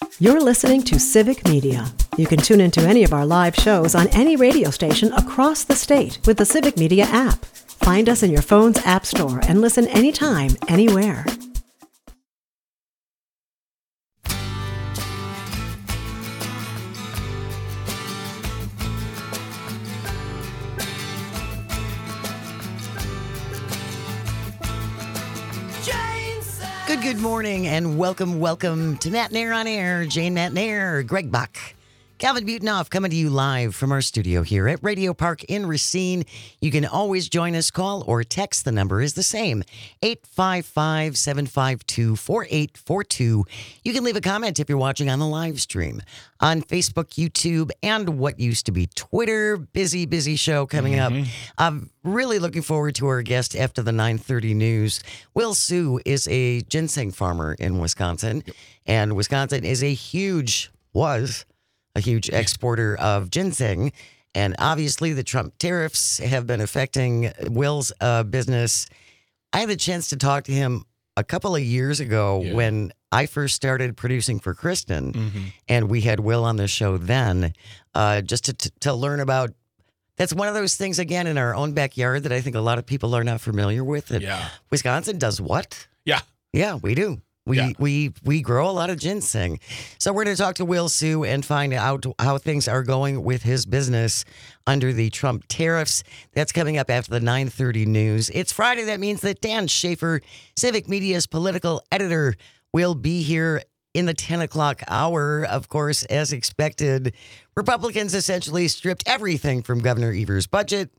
You're listening to Civic Media. You can tune into any of our live shows on any radio station across the state with the Civic Media app. Find us in your phone's app store and listen anytime, anywhere. Good morning and welcome to Matt Nair on Air. Jane Matt Nair, Greg Bach, Calvin Butonoff coming to you live from our studio here at Radio Park in Racine. You can always join us, call or text. The number is the same, 855-752-4842. You can leave a comment if you're watching on the live stream on Facebook, YouTube, and what used to be Twitter. Busy show coming up. I'm really looking forward to our guest after the 9:30 news. Will Sue is a ginseng farmer in Wisconsin, and Wisconsin is a huge exporter of ginseng. And obviously the Trump tariffs have been affecting Will's business. I had a chance to talk to him a couple of years ago when I first started producing for Kristen, and we had Will on the show then, just to learn about. That's one of those things, again, in our own backyard that I think a lot of people are not familiar with. Wisconsin does what? Yeah, we do. We grow a lot of ginseng. So we're going to talk to Will Sue and find out how things are going with his business under the Trump tariffs. That's coming up after the 9:30 news. It's Friday. That means that Dan Schaefer, Civic Media's political editor, will be here in the 10 o'clock hour. Of course, as expected, Republicans essentially stripped everything from Governor Evers' budget,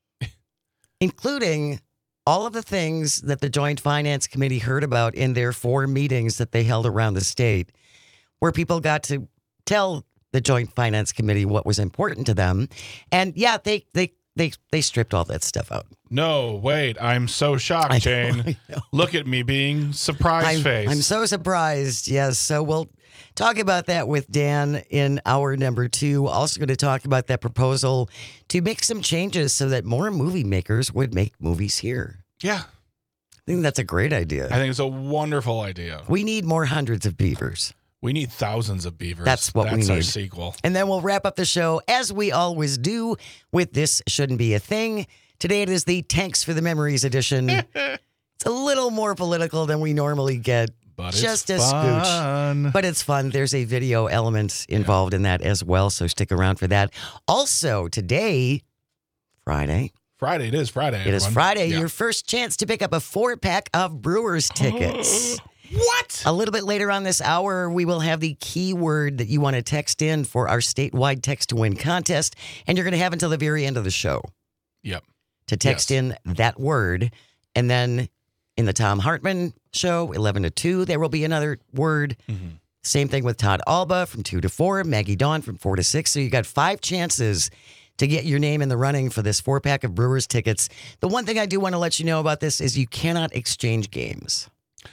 including all of the things that the Joint Finance Committee heard about in their 4 meetings that they held around the state, where people got to tell the Joint Finance Committee what was important to them. And they stripped all that stuff out. No, wait, I'm so shocked, Jane. Look at me being surprised face. I'm so surprised, yes. So we'll talk about that with Dan in hour number 2. Also going to talk about that proposal to make some changes so that more movie makers would make movies here. Yeah. I think that's a great idea. I think it's a wonderful idea. We need more hundreds of beavers. We need thousands of beavers. That's what we need. That's our sequel. And then we'll wrap up the show, as we always do, with This Shouldn't Be a Thing. Today it is the Tanks for the Memories edition. It's a little more political than we normally get. But just it's fun. Scooch. But it's fun. There's a video element involved in that as well, so stick around for that. Also, today, Friday. It is Friday, everyone. It is Friday. Your first chance to pick up a 4-pack of Brewers tickets. What? A little bit later on this hour, we will have the keyword that you want to text in for our statewide Text to Win contest, and you're going to have until the very end of the show. Yep. To text in that word, and then in the Tom Hartman show, 11 to 2, there will be another word. Same thing with Todd Alba from 2 to 4, Maggie Dawn from 4 to 6. So you got 5 chances to get your name in the running for this 4-pack of Brewers tickets. The one thing I do want to let you know about this is you cannot exchange games.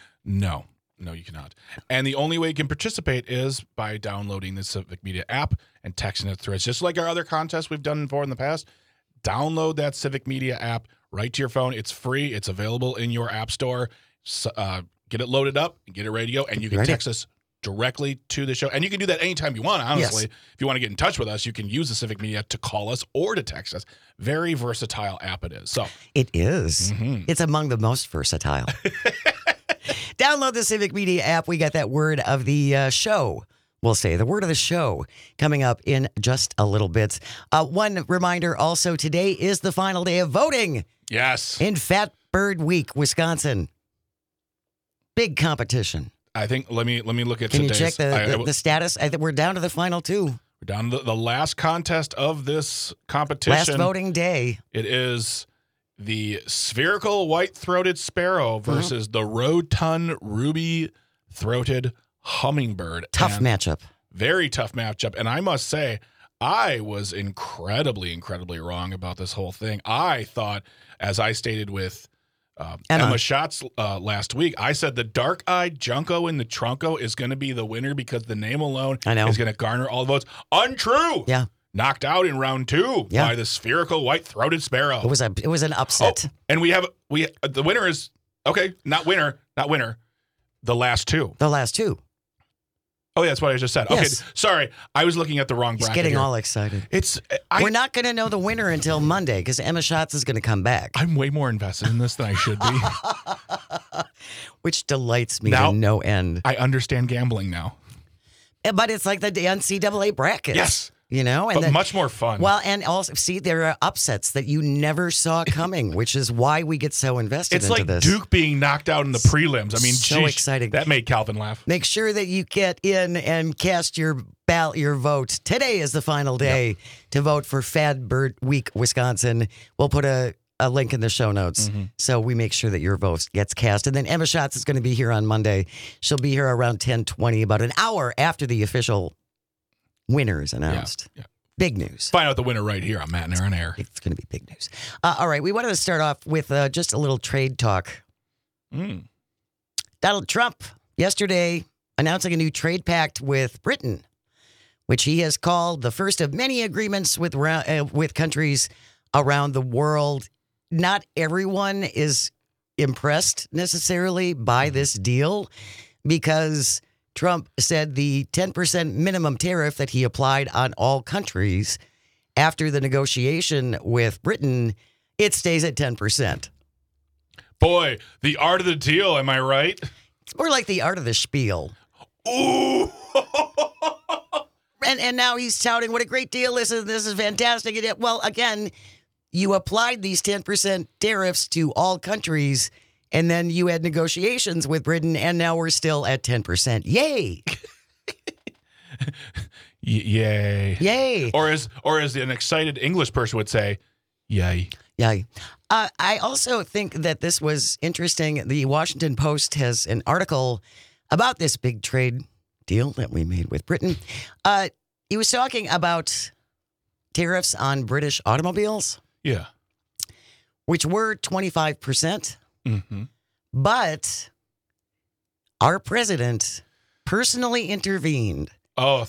No, you cannot. And the only way you can participate is by downloading the Civic Media app and texting it through. It's just like our other contests we've done before in the past. Download that Civic Media app right to your phone. It's free. It's available in your app store. So, get it loaded up and get it ready to go. And you can text us directly to the show. And you can do that anytime you want, honestly. Yes. If you want to get in touch with us, you can use the Civic Media to call us or to text us. Very versatile app it is. So it is. It's among the most versatile. Download the Civic Media app. We got that word of the show. We'll say the word of the show coming up in just a little bit. One reminder also, today is the final day of voting. Yes. In Fat Bird Week, Wisconsin. Big competition. I think, let me look at Can today's. You check the status? I think we're down to the final 2. We're down to the last contest of this competition. Last voting day. It is the spherical white-throated sparrow versus the rotund ruby-throated hummingbird. Tough matchup. Very tough matchup. And I must say, I was incredibly wrong about this whole thing. I thought, as I stated with Emma Schatz last week, I said the dark-eyed Junco in the Trunco is going to be the winner because the name alone is going to garner all the votes. Untrue. Yeah. Knocked out in round 2 by the spherical white-throated sparrow. It was an upset. Oh, and the winner is not winner. The last 2. The last 2. Oh, yeah, that's what I just said. Yes. Okay, sorry. I was looking at the wrong He's bracket getting here. all excited. We're We're not going to know the winner until Monday because Emma Schatz is going to come back, I'm way more invested in this than I should be. which delights me Now- to no end. I understand gambling now. But it's like the NCAA brackets. Yes. You know? And But much more fun. well, and also, see, there are upsets that you never saw coming, which is why we get so invested it's into like this. Duke being knocked out in the prelims. I mean, So geez, exciting. That made Calvin laugh. Make sure that you get in and cast your vote. Today is the final day to vote for Fad Bird Week, Wisconsin. We'll put a link in the show notes. So we make sure that your vote gets cast. And then Emma Schatz is going to be here on Monday. She'll be here around 10:20, about an hour after the official winner is announced. Yeah. Big news. Find out the winner right here on Matt and Aaron Air. It's going to be big news. All right, we wanted to start off with just a little trade talk. Donald Trump yesterday announcing a new trade pact with Britain, which he has called the first of many agreements with countries around the world. Not everyone is impressed necessarily by this deal because Trump said the 10% minimum tariff that he applied on all countries after the negotiation with Britain, it stays at 10%. Boy, the art of the deal, am I right? It's more like the art of the spiel. Ooh. And now he's touting what a great deal this is. This is fantastic. Well, again, you applied these 10% tariffs to all countries, and then you had negotiations with Britain, and now we're still at 10%. Yay! Yay. Yay! Or as an excited English person would say, yay. Yay. I also think that this was interesting. The Washington Post has an article about this big trade deal that we made with Britain. He was talking about tariffs on British automobiles, Yeah. which were 25%. Mm-hmm. But our president personally intervened Oh,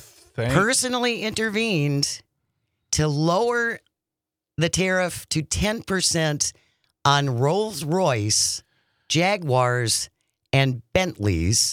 to lower the tariff to 10% on Rolls-Royce, Jaguars, and Bentleys.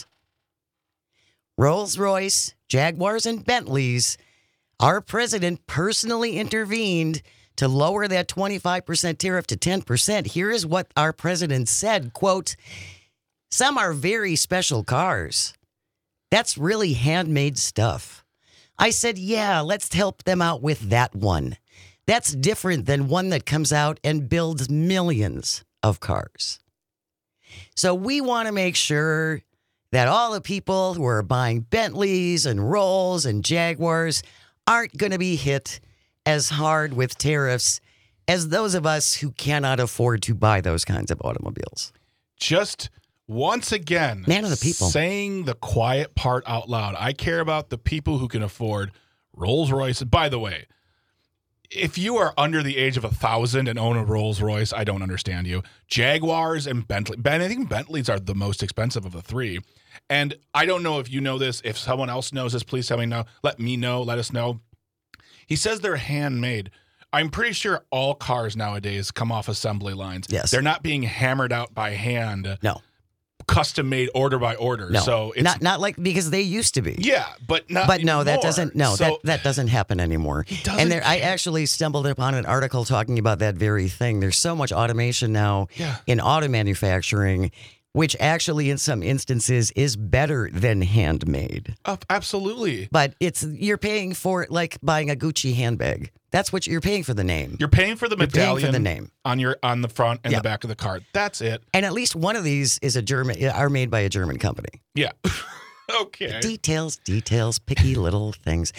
Rolls-Royce, Jaguars, and Bentleys. Our president personally intervened to lower that 25% tariff to 10%. Here is what our president said, quote, "Some are very special cars. That's really handmade stuff. I said, yeah, let's help them out with that one. That's different than one that comes out and builds millions of cars. So we want to make sure that all the people who are buying Bentleys and Rolls and Jaguars aren't going to be hit as hard with tariffs as those of us who cannot afford to buy those kinds of automobiles." Just once again, Man of the people. saying the quiet part out loud. I care about the people who can afford Rolls Royce. By the way, if you are under the age of 1,000 and own a Rolls Royce, I don't understand you. Jaguars and Bentley. I think Bentleys are the most expensive of the three. And I don't know if you know this. If someone else knows this, please tell me know. Let me know. Let us know. He says they're handmade. I'm pretty sure all cars nowadays come off assembly lines. Yes. They're not being hammered out by hand. No. Custom made order by order. No, So it's not like because they used to be. yeah, but not But no, that anymore. doesn't. No, So that doesn't happen anymore. doesn't And I care. actually stumbled upon an article talking about that very thing. There's so much automation now Yeah. in auto manufacturing, which actually, in some instances, is better than handmade. absolutely. But you're paying for it like buying a Gucci handbag. That's what you're paying for the name. You're paying for the You're paying medallion for the name. on the front and Yeah. the back of the card. That's it. And at least one of these is are made by a German company. Yeah. Okay. Details, picky little things.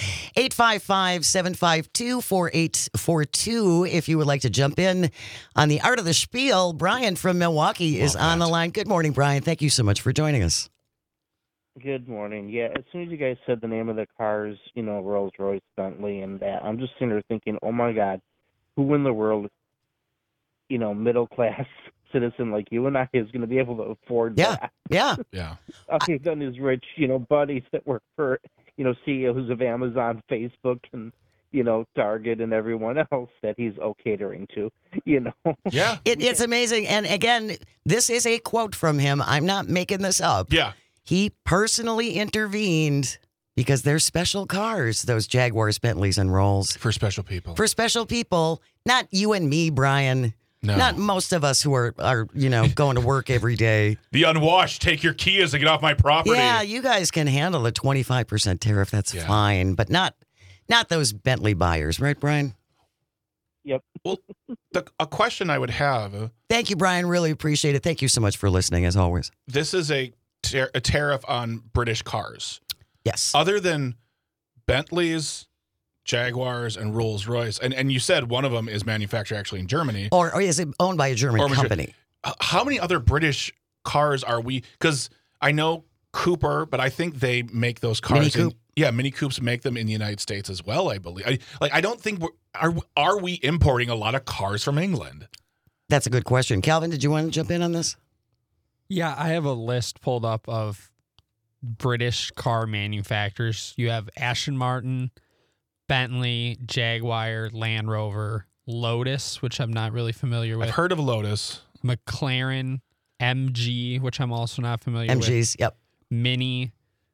855-752-4842 if you would like to jump in on the art of the spiel. Brian from Milwaukee is on the line. Good morning, Brian. Thank you so much for joining us. Good morning. Yeah, as soon as you guys said the name of the cars, Rolls Royce, Bentley, and that, I'm just sitting there thinking, oh my God, who in the world, middle class citizen like you and I is going to be able to afford that? Yeah. Yeah. Other than his rich, buddies that work for, CEOs of Amazon, Facebook, and Target and everyone else that he's catering to. Yeah. It's amazing. And again, this is a quote from him. I'm not making this up. Yeah. He personally intervened because they're special cars, those Jaguars, Bentleys, and Rolls. For special people. For special people, not you and me, Brian. No. Not most of us who are going to work every day. The unwashed take your Kias and get off my property. Yeah, you guys can handle a 25% tariff. That's fine, but not those Bentley buyers, right, Brian? Yep. Well, a question I would have. Thank you, Brian. Really appreciate it. Thank you so much for listening, as always. This is a tariff on British cars. Yes. Other than Bentleys, Jaguars, and Rolls-Royce, and you said one of them is manufactured actually in Germany. Or is it owned by a German company? How many other British cars are we? Because I know Cooper, but I think they make those cars. Mini Coupe? Mini Coupes make them in the United States as well, I believe. I don't think are we importing a lot of cars from England? That's a good question. Calvin, did you want to jump in on this? Yeah, I have a list pulled up of British car manufacturers. You have Aston Martin, Bentley, Jaguar, Land Rover, Lotus, which I'm not really familiar with. I've heard of Lotus. McLaren, MG, which I'm also not familiar with. MGs, yep. Mini,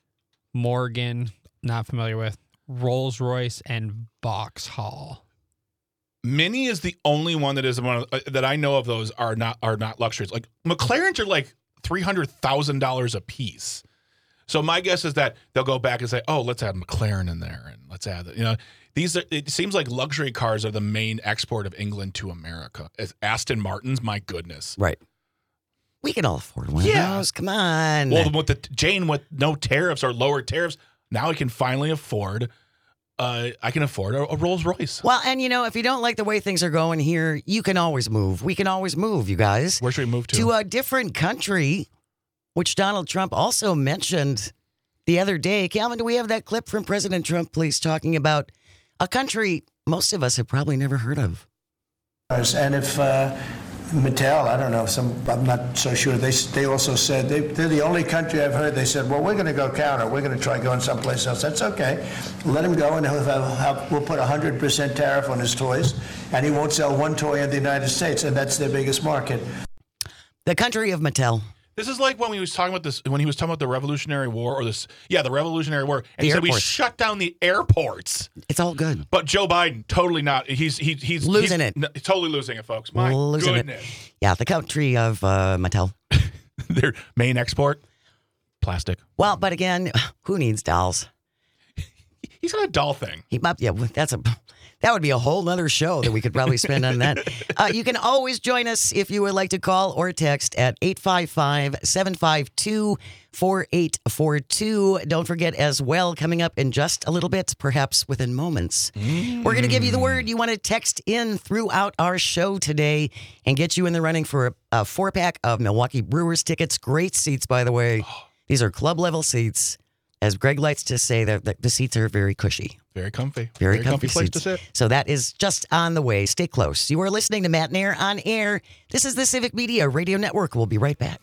Morgan, not familiar with. Rolls-Royce, and Vauxhall. Mini is the only one that is one that I know of. Those are not luxuries. Like McLarens are like $300,000 a piece. So my guess is that they'll go back and say, "Oh, let's add McLaren in there, and let's add these are." It seems like luxury cars are the main export of England to America. As Aston Martins, my goodness, right? We can all afford one of those. Come on. Well, with no tariffs or lower tariffs, now I can finally afford. I can afford a Rolls Royce. Well, and if you don't like the way things are going here, you can always move. We can always move, you guys. Where should we move to? To a different country, which Donald Trump also mentioned the other day. Calvin, do we have that clip from President Trump, please, talking about a country most of us have probably never heard of? And if Mattel, I don't know, I'm not so sure. They also said they're the only country I've heard. They said, well, we're going to go counter. We're going to try going someplace else. That's okay. Let him go, and we'll put 100% tariff on his toys, and he won't sell one toy in the United States, and that's their biggest market. The country of Mattel. This is like when he was talking about the Revolutionary War, the Revolutionary War, and he said we shut down the airports. It's all good. But Joe Biden, totally not. He's losing it. Totally losing it, folks. My goodness. Yeah, the country of Mattel. Their main export, plastic. Well, but again, who needs dolls? He's got a doll thing. That would be a whole nother show that we could probably spend on that. You can always join us if you would like to call or text at 855-752-4842. Don't forget as well, coming up in just a little bit, perhaps within moments, we're going to give you the word you want to text in throughout our show today and get you in the running for a 4-pack of Milwaukee Brewers tickets. Great seats, by the way. These are club-level seats. As Greg likes to say, the seats are very cushy. Very comfy. Very comfy place seats. to sit. So that is just on the way. Stay close. You are listening to Matt Nair on Air. This is the Civic Media Radio Network. We'll be right back.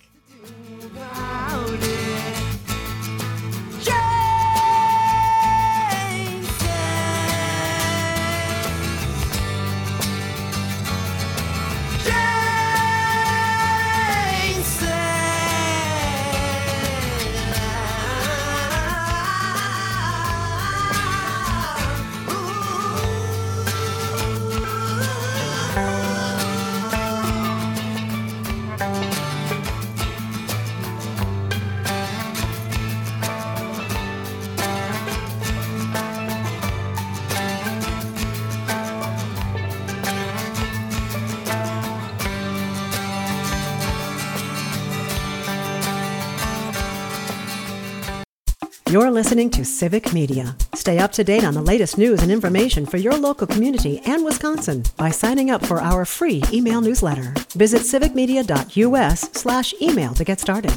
You're listening to Civic Media. Stay up to date on the latest news and information for your local community and Wisconsin by signing up for our free email newsletter. Visit civicmedia.us/email to get started.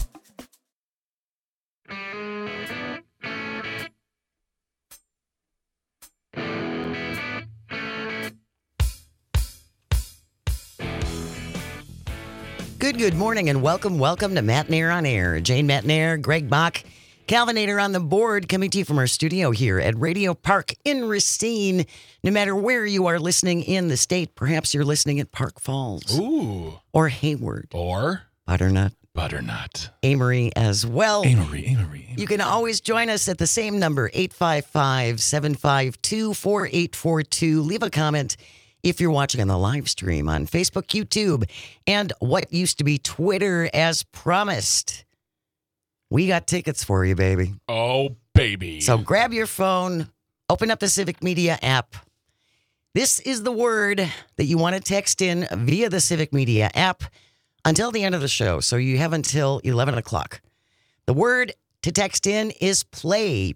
Good morning and welcome to Matt Nair on Air. Jane Matt Nair, Greg Bach, Calvinator on the board, coming to you from our studio here at Radio Park in Racine. No matter where you are listening in the state, perhaps you're listening at Park Falls. Ooh. Or Hayward. Or Butternut. Butternut. Amory as well. Amory. You can always join us at the same number, 855-752-4842. Leave a comment if you're watching on the live stream on Facebook, YouTube, and what used to be Twitter as promised. We got tickets for you, baby. Oh, baby. So grab your phone, open up the Civic Media app. This is the word that you want to text in via the Civic Media app until the end of the show. So you have until 11 o'clock. The word to text in is play,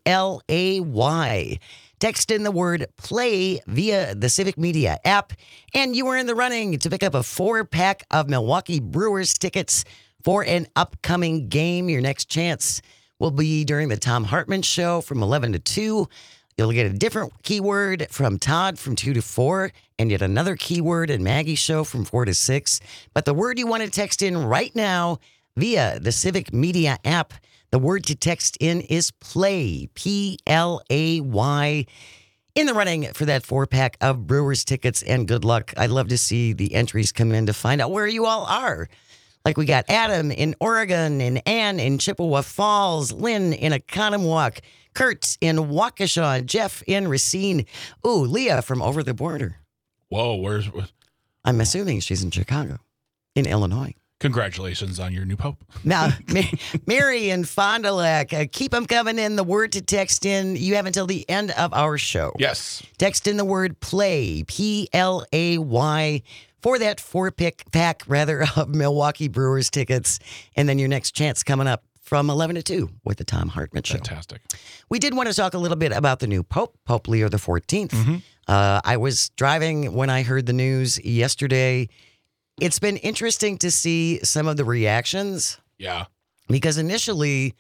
P-L-A-Y. Text in the word play via the Civic Media app, and you are in the running to pick up a 4-pack of Milwaukee Brewers tickets for an upcoming game. Your next chance will be during the Tom Hartman Show from 11 to 2. You'll get a different keyword from Todd from 2 to 4, and yet another keyword in Maggie's show from 4 to 6. But the word you want to text in right now via the Civic Media app, the word to text in is play, P-L-A-Y. In the running for that 4-pack of Brewers tickets, and good luck. I'd love to see the entries come in to find out where you all are. Like we got Adam in Oregon, and Ann in Chippewa Falls, Lynn in Oconomowoc, Kurt in Waukesha, Jeff in Racine. Ooh, Leah from over the border. Whoa, where's... I'm assuming she's in Chicago, in Illinois. Congratulations on your new pope. Now, Mary in Fond du Lac, keep them coming in. The word to text in, you have until the end of our show. Yes. Text in the word play, P-L-A-Y, for that 4-pack of Milwaukee Brewers tickets. And then your next chance coming up from 11 to 2 with the Tom Hartman Show. Fantastic. We did want to talk a little bit about the new Pope, Pope Leo XIV. Mm-hmm. I was driving when I heard the news yesterday. It's been interesting to see some of the reactions. Yeah. Because initially,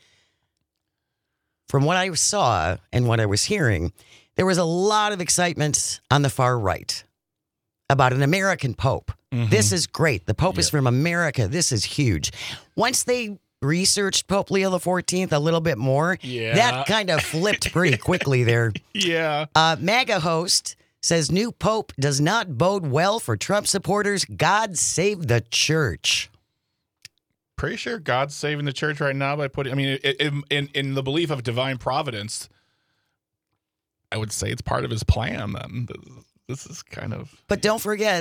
from what I saw and what I was hearing, there was a lot of excitement on the far right about an American Pope. Mm-hmm. This is great. The Pope is from America. This is huge. Once they researched Pope Leo XIV a little bit more, that kind of flipped pretty quickly there. Yeah. MAGA host says new Pope does not bode well for Trump supporters. God save the church. Pretty sure God's saving the church right now by putting, I mean, in the belief of divine providence, I would say it's part of his plan then. This is kind of... But don't forget,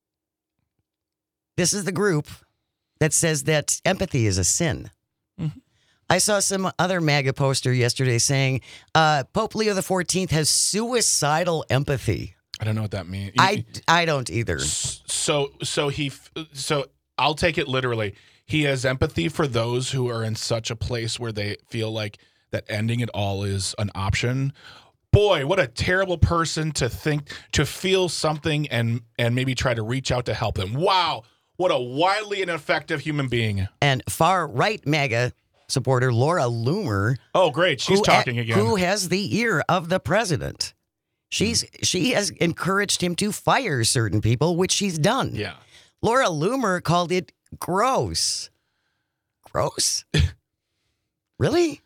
this is the group that says that empathy is a sin. Mm-hmm. I saw some other MAGA poster yesterday saying Pope Leo XIV has suicidal empathy. I don't know what that means. I don't either. So I'll take it literally. He has empathy for those who are in such a place where they feel like that ending it all is an option. Boy, what a terrible person to feel something and maybe try to reach out to help them. Wow, what a wildly ineffective human being. And far right MAGA supporter Laura Loomer. Oh, great. She's talking again. Who has the ear of the president. She has encouraged him to fire certain people, which she's done. Yeah. Laura Loomer called it gross. Gross? Really?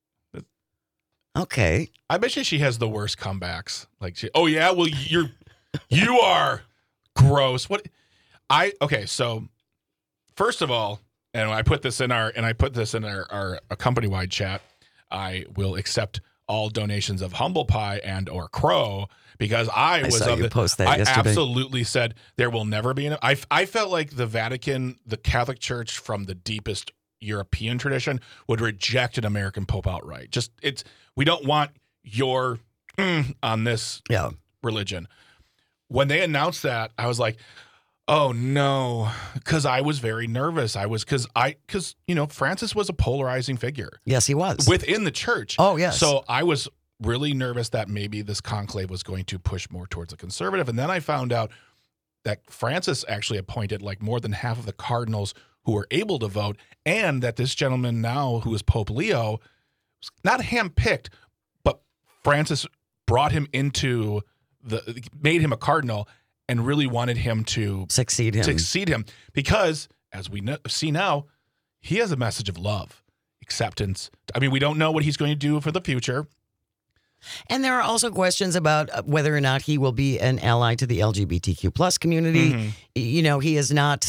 Okay. I bet you she has the worst comebacks. Like, oh yeah, well you are gross. Okay, so first of all, and I put this in our company-wide chat, I will accept all donations of humble pie and or crow because I absolutely said there will never be I felt like the Vatican, the Catholic Church from the deepest European tradition would reject an American Pope outright. We don't want your on this religion. When they announced that, I was like, oh no, because I was very nervous. Because Francis was a polarizing figure. Yes, he was within the church. Oh yes. So I was really nervous that maybe this conclave was going to push more towards a conservative, and then I found out that Francis actually appointed like more than half of the cardinals who were able to vote, and that this gentleman now, who is Pope Leo, was not handpicked, but Francis brought him made him a cardinal. And really wanted him to succeed him because, as we see now, he has a message of love, acceptance. I mean, we don't know what he's going to do for the future. And there are also questions about whether or not he will be an ally to the LGBTQ plus community. Mm-hmm. He is not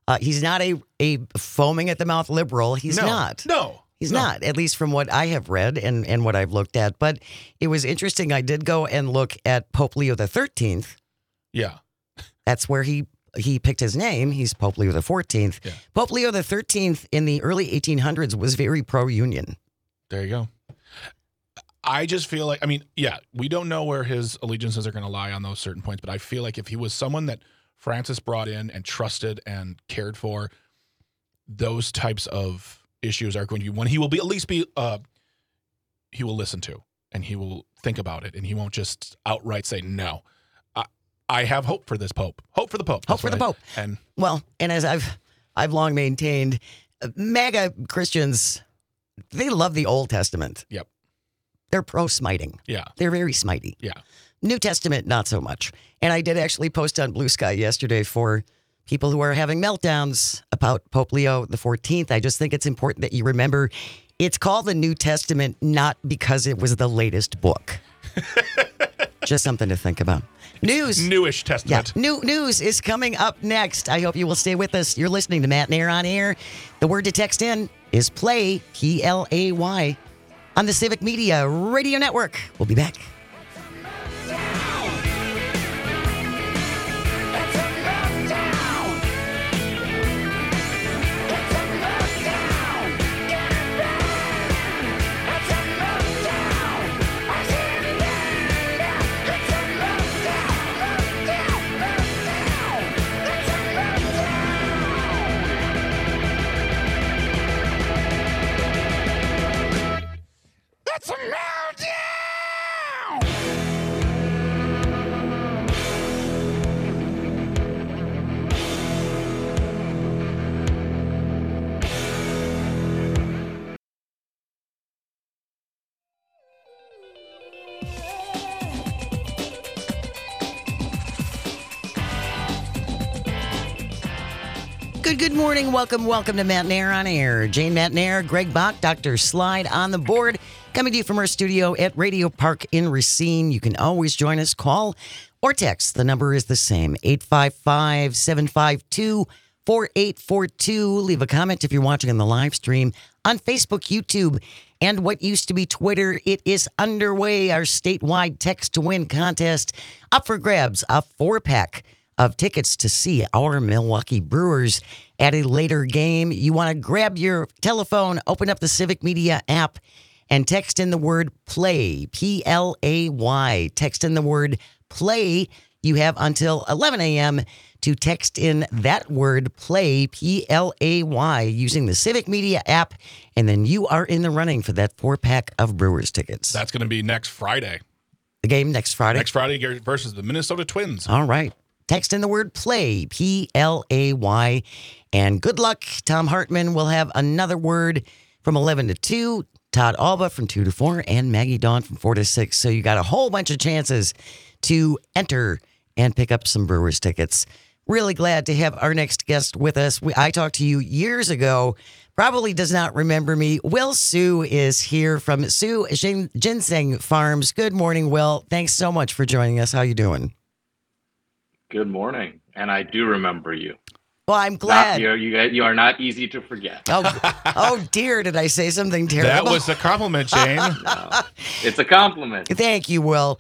He's not a foaming at the mouth liberal. He's not. No. He's not, at least from what I have read and what I've looked at. But it was interesting. I did go and look at Pope Leo XIII. Yeah. That's where he picked his name. He's Pope Leo XIV. Yeah. Pope Leo XIII in the early 1800s was very pro-union. There you go. I just feel like, I mean, yeah, we don't know where his allegiances are going to lie on those certain points, but I feel like if he was someone that Francis brought in and trusted and cared for, those types of issues are going to be one he will be at least be he will listen to, and he will think about it, and he won't just outright say no. I have hope for this Pope. Hope for the Pope. Hope for the Pope. And as I've long maintained, MAGA Christians, they love the Old Testament. Yep. They're pro-smiting. Yeah. They're very smitey. Yeah. New Testament, not so much. And I did actually post on Blue Sky yesterday for people who are having meltdowns about Pope Leo XIV. I just think it's important that you remember it's called the New Testament not because it was the latest book. Just something to think about. News. Newish Testament. Yeah, new news is coming up next. I hope you will stay with us. You're listening to Matt Nair on Air. The word to text in is PLAY, P-L-A-Y, on the Civic Media Radio Network. We'll be back. Good morning. Welcome to Matt Nair on Air. Jane Matt Nair, Greg Bach, Dr. Slide on the board. Coming to you from our studio at Radio Park in Racine. You can always join us, call or text. The number is the same, 855-752-4842. Leave a comment if you're watching on the live stream on Facebook, YouTube, and what used to be Twitter. It is underway. Our statewide text to win contest up for grabs. A 4-pack of tickets to see our Milwaukee Brewers at a later game. You want to grab your telephone, open up the Civic Media app, and text in the word PLAY, P-L-A-Y. Text in the word PLAY. You have until 11 a.m. to text in that word PLAY, P-L-A-Y, using the Civic Media app, and then you are in the running for that 4-pack of Brewers tickets. That's going to be next Friday. The game next Friday? Next Friday versus the Minnesota Twins. All right. Text in the word PLAY, P-L-A-Y. And good luck. Tom Hartman will have another word from 11 to 2. Todd Alba from 2 to 4. And Maggie Dawn from 4 to 6. So you got a whole bunch of chances to enter and pick up some Brewers tickets. Really glad to have our next guest with us. I talked to you years ago. Probably does not remember me. Will Sue is here from Sue Ginseng Farms. Good morning, Will. Thanks so much for joining us. How you doing? Good morning, and I do remember you. Well, I'm glad. You are not easy to forget. Oh dear, did I say something terrible? That was a compliment, Jane. No, it's a compliment. Thank you, Will.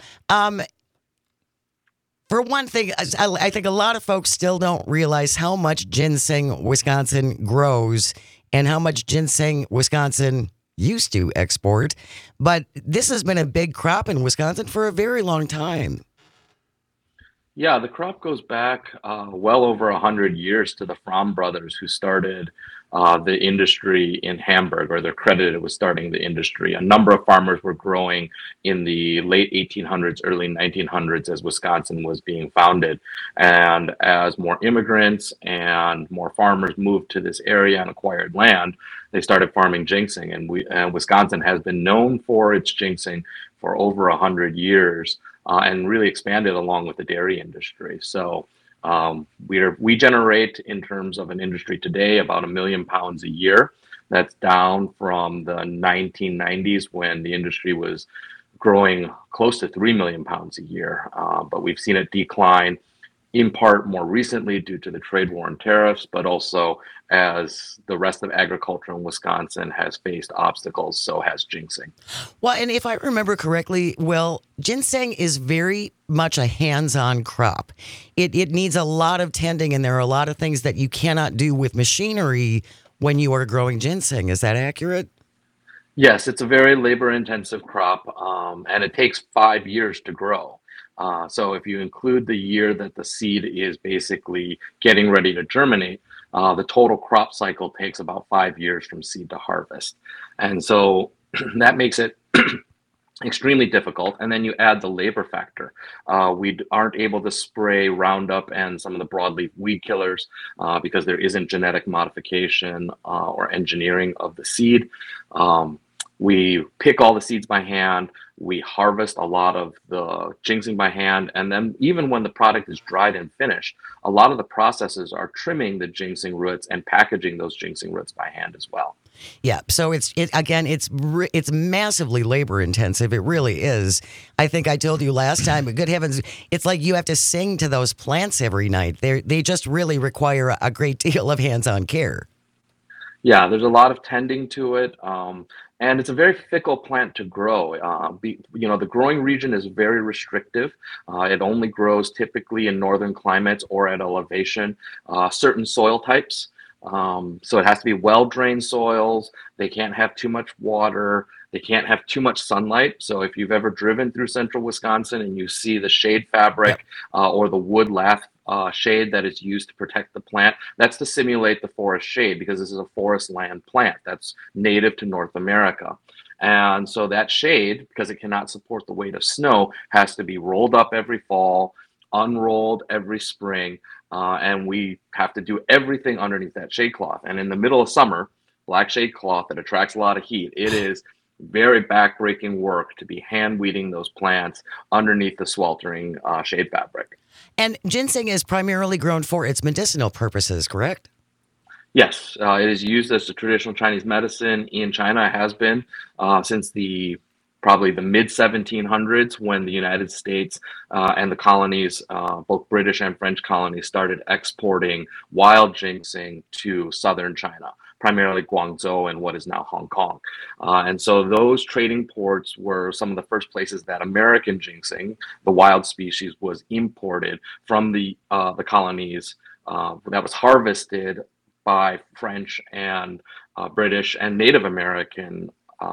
For one thing, I think a lot of folks still don't realize how much ginseng Wisconsin grows and how much ginseng Wisconsin used to export. But this has been a big crop in Wisconsin for a very long time. Yeah, the crop goes back well over 100 years to the Fromm brothers, who started the industry in Hamburg, or they're credited with starting the industry. A number of farmers were growing in the late 1800s, early 1900s as Wisconsin was being founded. And as more immigrants and more farmers moved to this area and acquired land, they started farming ginseng. And Wisconsin has been known for its ginseng for over 100 years. And really expanded along with the dairy industry. So we generate, in terms of an industry today, about 1 million pounds a year. That's down from the 1990s, when the industry was growing close to 3 million pounds a year. But we've seen it decline in part more recently due to the trade war and tariffs, but also as the rest of agriculture in Wisconsin has faced obstacles, so has ginseng. Well, and if I remember correctly, well, ginseng is very much a hands-on crop. It needs a lot of tending, and there are a lot of things that you cannot do with machinery when you are growing ginseng. Is that accurate? Yes, it's a very labor-intensive crop, and it takes 5 years to grow. So if you include the year that the seed is basically getting ready to germinate, the total crop cycle takes about 5 years from seed to harvest. And so that makes it extremely difficult. And then you add the labor factor. We aren't able to spray Roundup and some of the broadleaf weed killers because there isn't genetic modification or engineering of the seed. We pick all the seeds by hand. We harvest a lot of the ginseng by hand. And then even when the product is dried and finished, a lot of the processes are trimming the ginseng roots and packaging those ginseng roots by hand as well. Yeah. So it's massively labor intensive. It really is. I think I told you last time, but good heavens, it's like you have to sing to those plants every night. They just really require a great deal of hands-on care. Yeah, there's a lot of tending to it. And it's a very fickle plant to grow. The growing region is very restrictive. It only grows typically in northern climates or at elevation, certain soil types. So it has to be well-drained soils. They can't have too much water. They can't have too much sunlight. So if you've ever driven through central Wisconsin and you see the shade fabric or the wood lath shade that is used to protect the plant, that's to simulate the forest shade because this is a forest land plant that's native to North America. And so that shade, because it cannot support the weight of snow, has to be rolled up every fall, unrolled every spring, and we have to do everything underneath that shade cloth. And in the middle of summer, black shade cloth that attracts a lot of heat, it is very backbreaking work to be hand weeding those plants underneath the sweltering shade fabric. And ginseng is primarily grown for its medicinal purposes, correct? Yes, it is used as a traditional Chinese medicine in China. It has been since probably the mid 1700s when the United States and the colonies, both British and French colonies, started exporting wild ginseng to southern China, primarily Guangzhou and what is now Hong Kong. And so those trading ports were some of the first places that American ginseng, the wild species, was imported from the colonies that was harvested by French and British and Native American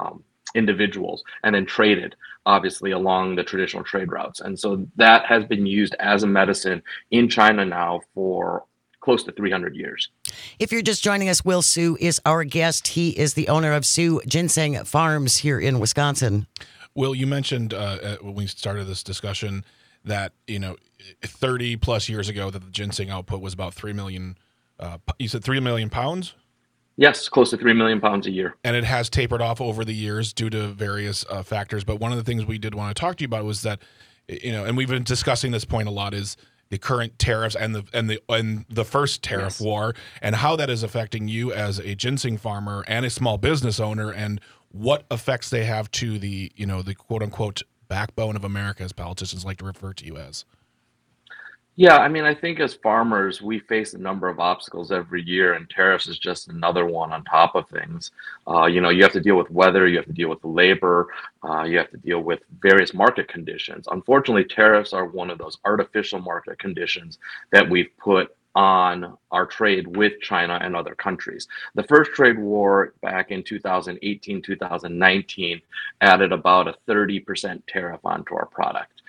individuals and then traded obviously along the traditional trade routes. And so that has been used as a medicine in China now for close to 300 years. If you're just joining us, Will Su is our guest. He is the owner of Su Ginseng Farms here in Wisconsin. Will, you mentioned when we started this discussion that 30 plus years ago that the ginseng output was about 3 million. You said 3 million pounds? Yes, close to 3 million pounds a year. And it has tapered off over the years due to various factors. But one of the things we did want to talk to you about was that, and we've been discussing this point a lot, is the current tariffs and the first tariff war, and how that is affecting you as a ginseng farmer and a small business owner, and what effects they have to the quote unquote backbone of America, as politicians like to refer to you as. Yeah, I mean, I think as farmers, we face a number of obstacles every year, and tariffs is just another one on top of things. You have to deal with weather, you have to deal with the labor, you have to deal with various market conditions. Unfortunately, tariffs are one of those artificial market conditions that we've put on our trade with China and other countries. The first trade war back in 2018, 2019 added about a 30% tariff onto our product.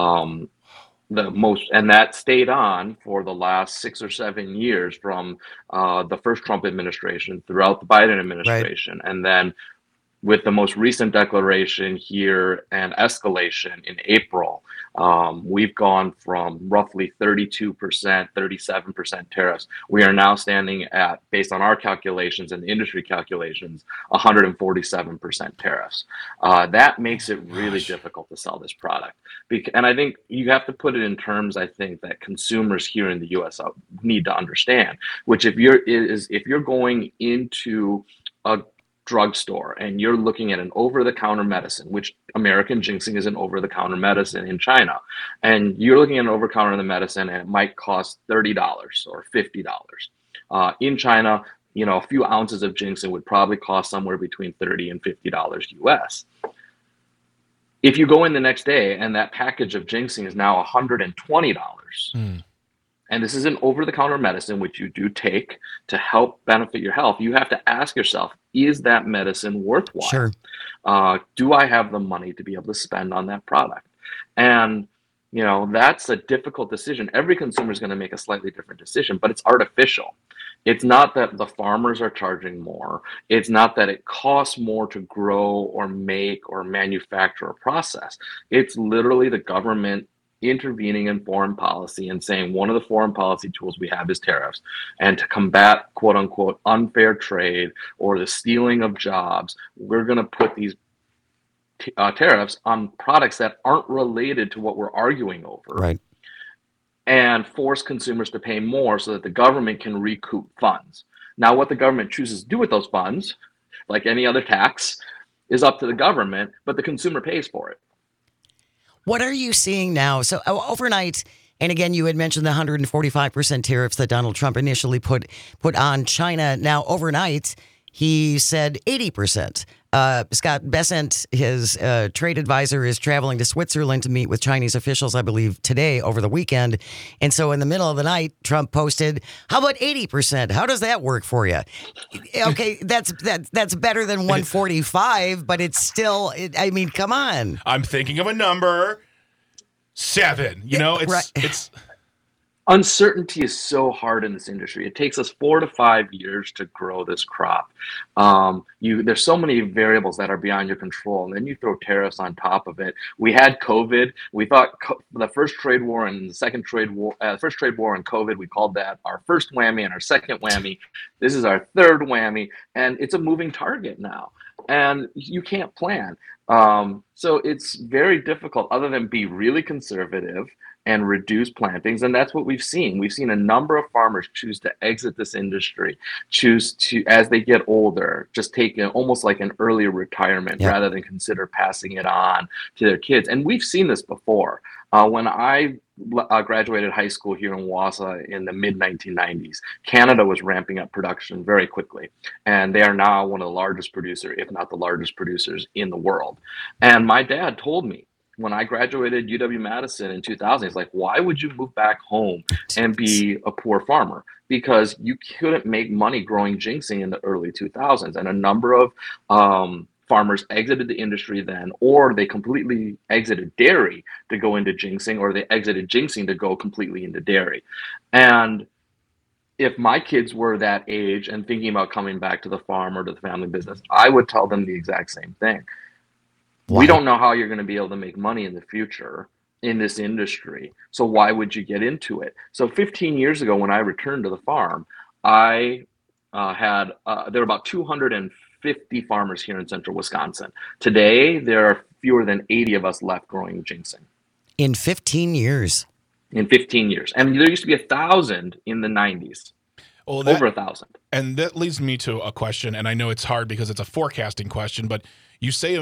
And that stayed on for the last 6 or 7 years from the first Trump administration throughout the Biden administration. Right. And then with the most recent declaration here and escalation in April, we've gone from roughly 32%, 37% tariffs. We are now standing at, based on our calculations and the industry calculations, 147% tariffs. That makes it really difficult to sell this product. And I think you have to put it in terms, I think, that consumers here in the U.S. need to understand, which if you're going into drugstore and you're looking at an over-the-counter medicine, which American ginseng is an over-the-counter medicine in China, and you're looking at an over-the-counter medicine and it might cost $30 or $50. In China, a few ounces of ginseng would probably cost somewhere between $30 and $50 US. If you go in the next day and that package of ginseng is now $120, and this is an over-the-counter medicine, which you do take to help benefit your health, you have to ask yourself, is that medicine worthwhile? Sure. Do I have the money to be able to spend on that product? And, that's a difficult decision. Every consumer is going to make a slightly different decision, but it's artificial. It's not that the farmers are charging more. It's not that it costs more to grow or make or manufacture or process. It's literally the government intervening in foreign policy and saying one of the foreign policy tools we have is tariffs, and to combat quote unquote unfair trade or the stealing of jobs, we're going to put these tariffs on products that aren't related to what we're arguing over, Right. and force consumers to pay more so that the government can recoup funds. Now, what the government chooses to do with those funds, like any other tax, is up to the government, but the consumer pays for it. What are you seeing now? So overnight, and again, you had mentioned the 145% tariffs that Donald Trump initially put on China. Now, overnight, he said 80%. Scott Bessent, his trade advisor, is traveling to Switzerland to meet with Chinese officials, I believe, today over the weekend. And so in the middle of the night, Trump posted, how about 80%? How does that work for you? Okay, that's better than 145, but it's still, come on. I'm thinking of a number 7. It's Uncertainty is so hard in this industry. It takes us 4 to 5 years to grow this crop. There's so many variables that are beyond your control, and then you throw tariffs on top of it. We had COVID. We thought the first trade war and the second trade war, first trade war and COVID, we called that our first whammy and our second whammy. This is our third whammy, and it's a moving target now, and you can't plan. So it's very difficult other than be really conservative and reduce plantings. And that's what we've seen. We've seen a number of farmers choose to exit this industry, choose to, as they get older, just take almost like an earlier retirement rather than consider passing it on to their kids. And we've seen this before. When I graduated high school here in Wausau in the mid-1990s, Canada was ramping up production very quickly. And they are now one of the largest producers, if not the largest producers in the world. And my dad told me, when I graduated UW-Madison in 2000, he's like, why would you move back home and be a poor farmer? Because you couldn't make money growing ginseng in the early 2000s. And a number of farmers exited the industry then, or they completely exited dairy to go into ginseng, or they exited ginseng to go completely into dairy. And if my kids were that age and thinking about coming back to the farm or to the family business, I would tell them the exact same thing. We don't know how you're going to be able to make money in the future in this industry. So why would you get into it? So 15 years ago, when I returned to the farm, I there were about 250 farmers here in central Wisconsin. Today, there are fewer than 80 of us left growing ginseng. In 15 years? In 15 years. And there used to be 1,000 in the 90s. Over 1,000. And that leads me to a question, and I know it's hard because it's a forecasting question, but you say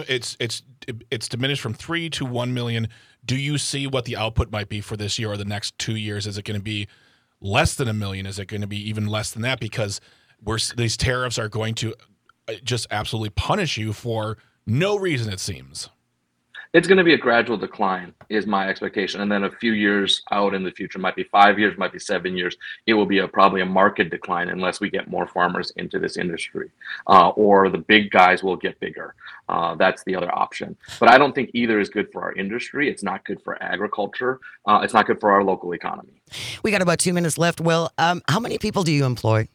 it's diminished from 3 to 1 million. Do you see what the output might be for this year or the next 2 years? Is it going to be less than 1 million? Is it going to be even less than that? Because these tariffs are going to just absolutely punish you for no reason, it seems. It's going to be a gradual decline is my expectation. And then a few years out in the future, might be 5 years, might be 7 years, it will be probably a market decline unless we get more farmers into this industry, or the big guys will get bigger. That's the other option. But I don't think either is good for our industry. It's not good for agriculture. It's not good for our local economy. We got about 2 minutes left. Will, how many people do you employ?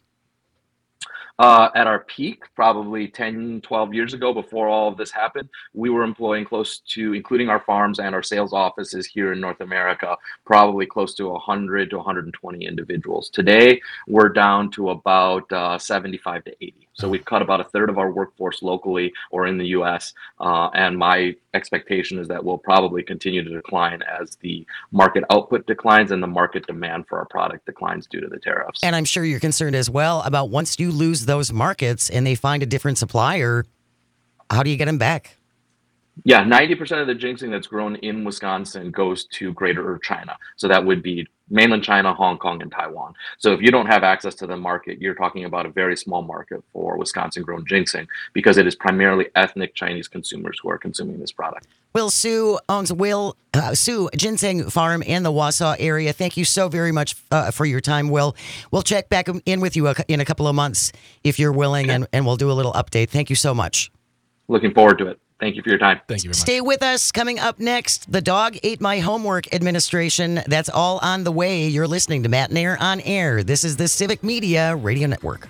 At our peak, probably 10, 12 years ago, before all of this happened, we were employing close to, including our farms and our sales offices here in North America, probably close to 100 to 120 individuals. Today, we're down to about 75 to 80. So we've cut about a third of our workforce locally or in the U.S. And my expectation is that we'll probably continue to decline as the market output declines and the market demand for our product declines due to the tariffs. And I'm sure you're concerned as well about once you lose lose those markets and they find a different supplier, how do you get them back? Yeah, 90% of the ginseng that's grown in Wisconsin goes to Greater China. So that would be mainland China, Hong Kong, and Taiwan. So if you don't have access to the market, you're talking about a very small market for Wisconsin-grown ginseng because it is primarily ethnic Chinese consumers who are consuming this product. Will Su owns Su Ginseng Farm in the Wausau area. Thank you so very much for your time, Will. We'll check back in with you in a couple of months if you're willing, and we'll do a little update. Thank you so much. Looking forward to it. Thank you for your time. Thank you very much. Stay with us. Coming up next, the Dog Ate My Homework Administration. That's all on the way. You're listening to Matt Nair on Air. This is the Civic Media Radio Network.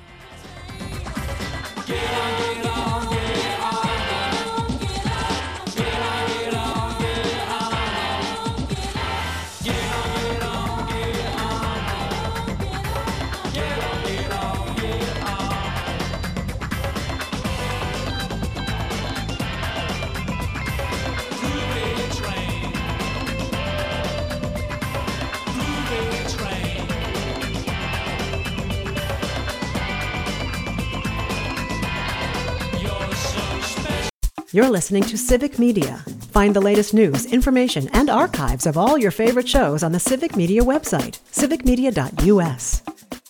You're listening to Civic Media. Find the latest news, information, and archives of all your favorite shows on the Civic Media website, civicmedia.us.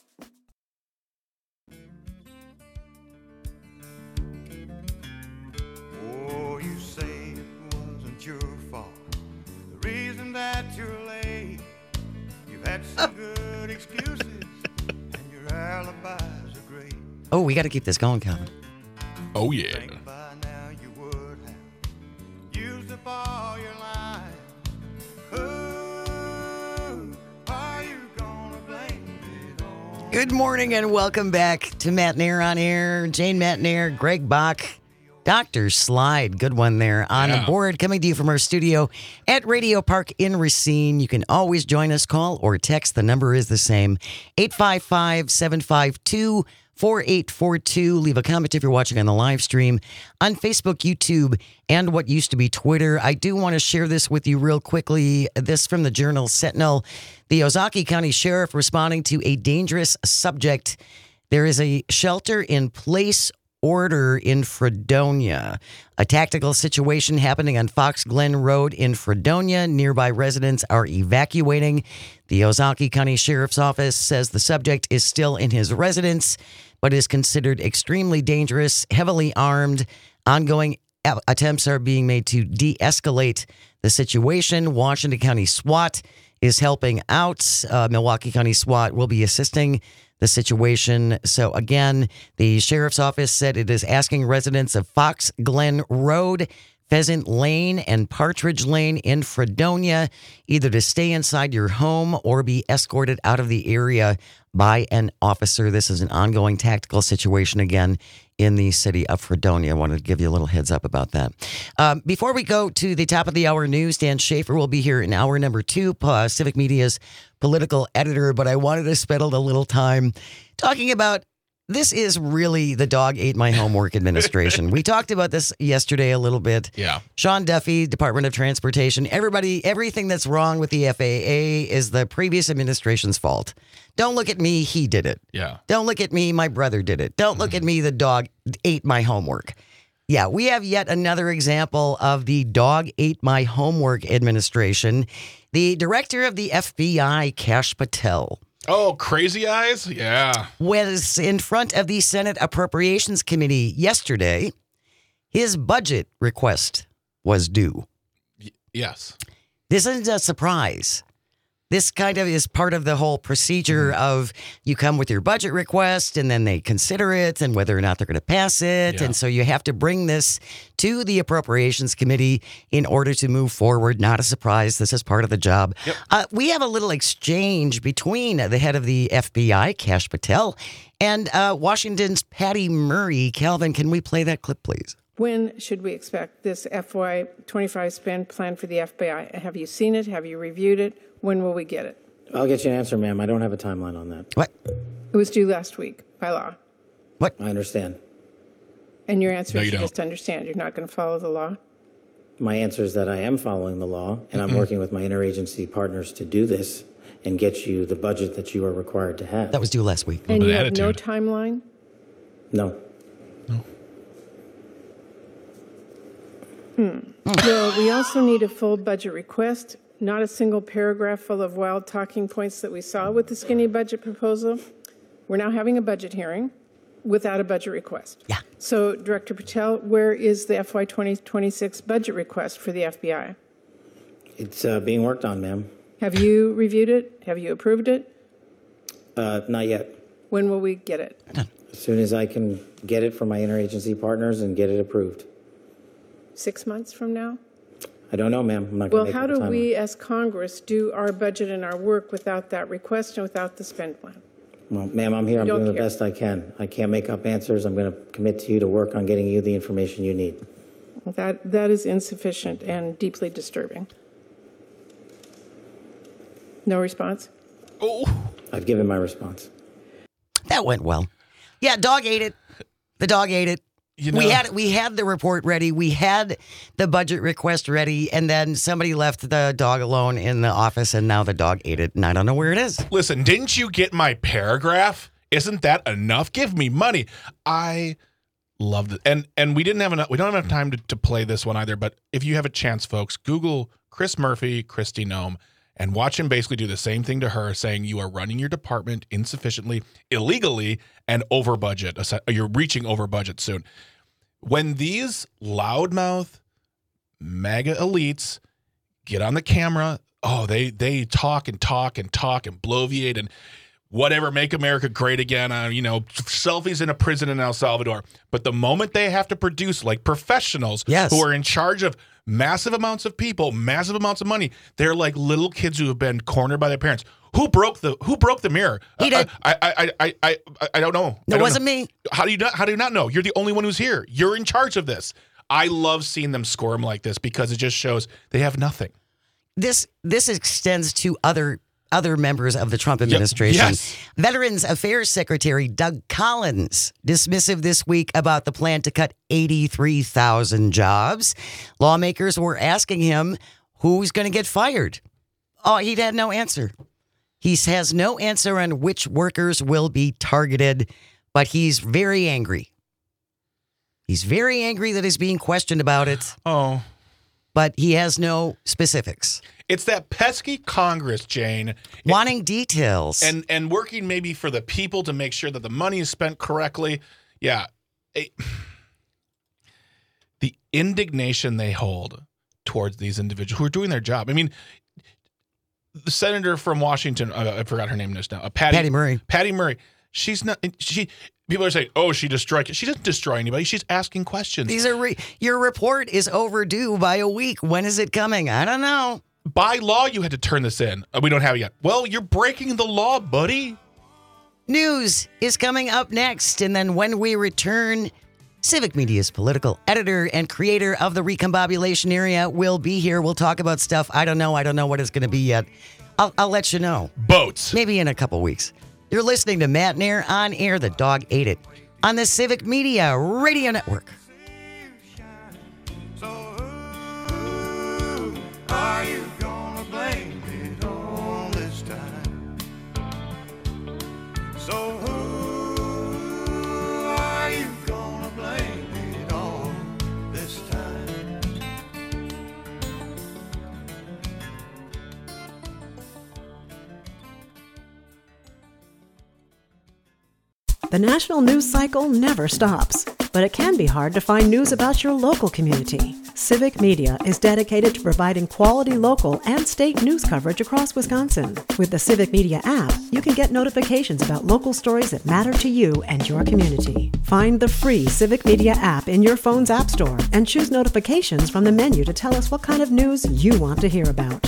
Oh, you say it wasn't your fault. The reason that you're late, you've had some good excuses, and your alibis are great. Oh, we got to keep this going, Calvin. Oh, yeah. By now you would have used up all your lines. Who are you gonna blame it on? Good morning and welcome back to Matt Nair on Air. Jane Matt Nair, Greg Bach, Dr. Slide, good one there on the board, coming to you from our studio at Radio Park in Racine. You can always join us, call or text. The number is the same, 855-752-4842. Leave a comment if you're watching on the live stream on Facebook, YouTube, and what used to be Twitter. I do want to share this with you real quickly. This from the Journal Sentinel. The Ozaukee County Sheriff responding to a dangerous subject. There is a shelter-in-place order in Fredonia. A tactical situation happening on Fox Glen Road in Fredonia. Nearby residents are evacuating. The Ozaukee County Sheriff's Office says the subject is still in his residence, but is considered extremely dangerous, heavily armed. Ongoing attempts are being made to de-escalate the situation. Washington County SWAT is helping out. Milwaukee County SWAT will be assisting the situation. So again, the sheriff's office said it is asking residents of Fox Glen Road, Pheasant Lane, and Partridge Lane in Fredonia either to stay inside your home or be escorted out of the area by an officer. This is an ongoing tactical situation again in the city of Fredonia. I wanted to give you a little heads up about that. Before we go to the top of the hour news, Dan Schaefer will be here in hour number 2, Civic Media's political editor, but I wanted to spend a little time talking about this is really the Dog Ate My Homework Administration. We talked about this yesterday a little bit. Yeah. Sean Duffy, Department of Transportation, everything that's wrong with the FAA is the previous administration's fault. Don't look at me, he did it. Yeah. Don't look at me, my brother did it. Don't look at me, the dog ate my homework. Yeah, we have yet another example of the Dog Ate My Homework Administration. The director of the FBI, Kash Patel, Oh, Crazy Eyes? Yeah. was in front of the Senate Appropriations Committee yesterday. His budget request was due. Yes. This isn't a surprise. This kind of is part of the whole procedure of you come with your budget request and then they consider it and whether or not they're going to pass it. Yeah. And so you have to bring this to the Appropriations Committee in order to move forward. Not a surprise. This is part of the job. Yep. We have a little exchange between the head of the FBI, Kash Patel, and Washington's Patty Murray. Calvin, can we play that clip, please? When should we expect this FY25 spend plan for the FBI? Have you seen it? Have you reviewed it? When will we get it? I'll get you an answer, ma'am. I don't have a timeline on that. What? It was due last week by law. What? I understand. And your answer No, is you you don't. just understand. You're not going to follow the law? My answer is that I am following the law, and I'm working with my interagency partners to do this and get you the budget that you are required to have. That was due last week. And bit you of have no attitude. timeline? No. Well, we also need a full budget request, not a single paragraph full of wild talking points that we saw with the skinny budget proposal. We're now having a budget hearing without a budget request. Yeah. So, Director Patel, where is the FY 2026 budget request for the FBI? It's being worked on, ma'am. Have you reviewed it? Have you approved it? Not yet. When will we get it? As soon as I can get it from my interagency partners and get it approved. 6 months from now? I don't know, ma'am. I'm not Well, going to how make do up a we timeline. as Congress do our budget and our work without that request and without the spend plan? Well, ma'am, I'm here. I'm don't doing the care. best I can. I can't make up answers. I'm going to commit to you to work on getting you the information you need. That is insufficient and deeply disturbing. No response? I've given my response. That went well. Yeah, dog ate it. The dog ate it. You know, We had the report ready. We had the budget request ready, and then somebody left the dog alone in the office, and now the dog ate it, and I don't know where it is. listen, didn't you get my paragraph? Isn't that enough? Give me money. I loved it. And we don't have enough time to play this one either, but if you have a chance, folks, Google Chris Murphy, Kristi Noem, and watch him basically do the same thing to her, saying you are running your department insufficiently, illegally, and over budget. You're reaching over budget soon. When these loudmouth MAGA elites get on the camera, they talk and bloviate and whatever, make America great again, selfies in a prison in El Salvador. But the moment they have to produce like professionals who are in charge of massive amounts of people, massive amounts of money, they're like little kids who have been cornered by their parents. Who broke the mirror? He did. I don't know. It wasn't me. How do you not know? You're the only one who's here. You're in charge of this. I love seeing them squirm like this because it just shows they have nothing. This extends to other members of the Trump administration. Yes. Veterans Affairs Secretary Doug Collins dismissive this week about the plan to cut 83,000 jobs. Lawmakers were asking him who's going to get fired. Oh, he had no answer. He has no answer on which workers will be targeted, but he's very angry. He's very angry that he's being questioned about it. Oh. But he has no specifics. It's that pesky Congress, Jane. Wanting details. And working maybe for the people to make sure that the money is spent correctly. Yeah. The indignation they hold towards these individuals who are doing their job. I mean, the senator from Washington, I forgot her name just now. Patty Murray. Patty Murray. People are saying, she destroyed. She doesn't destroy anybody. She's asking questions. These are your report is overdue by a week. When is it coming? I don't know. By law, you had to turn this in. We don't have it yet. Well, you're breaking the law, buddy. News is coming up next. And then when we return, Civic Media's political editor and creator of the Recombobulation Area will be here. We'll talk about stuff. I don't know what it's going to be yet. I'll let you know. Boats. Maybe in a couple weeks. You're listening to Matt Nair on air. The dog ate it on the Civic Media Radio Network. So who are you gonna blame it on this time? So who are you gonna blame it on this time? The national news cycle never stops, but it can be hard to find news about your local community. Civic Media is dedicated to providing quality local and state news coverage across Wisconsin. With the Civic Media app, you can get notifications about local stories that matter to you and your community. Find the free Civic Media app in your phone's app store and choose notifications from the menu to tell us what kind of news you want to hear about.